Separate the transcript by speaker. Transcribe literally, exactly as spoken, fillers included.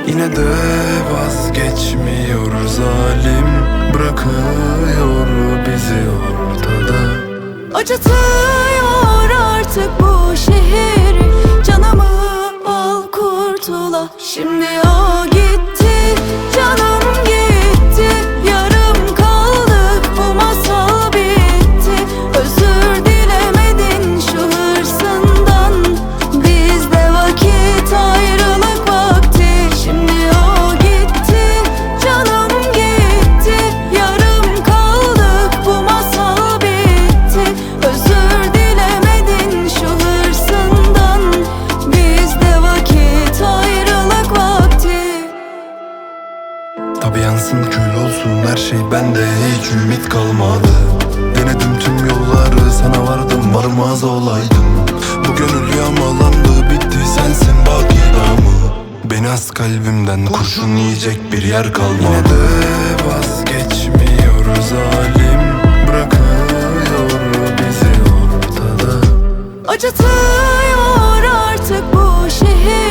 Speaker 1: Yine de vazgeçmiyor zalim, bırakıyor bizi ortada.
Speaker 2: Acıtıyor artık bu şehir, canımı al kurtula. Şimdi o gitti, canım gitti, yarım kaldık, bu masal bitti. Özür dilemedin şu hırsından, bizde vakit ayrılık vakti. Şimdi o gitti, canım gitti, yarım kaldık, bu masal bitti. Özür dilemedin şu hırsından, bizde vakit ayrılık vakti.
Speaker 1: Tabi yansın kül olsun her şey, bende hiç ümit kalmadı. Denedim tüm yolları, sana vardım varmaz olaydım. Bu gönül yağmalandı, bitti, sensin bakidamı. Beni az kalbimden kurşun yiyecek bir yer kalmadı. Yine de vazgeçmiyor zalim, bırakıyor bizi ortada.
Speaker 2: Acıtıyor artık bu şehir,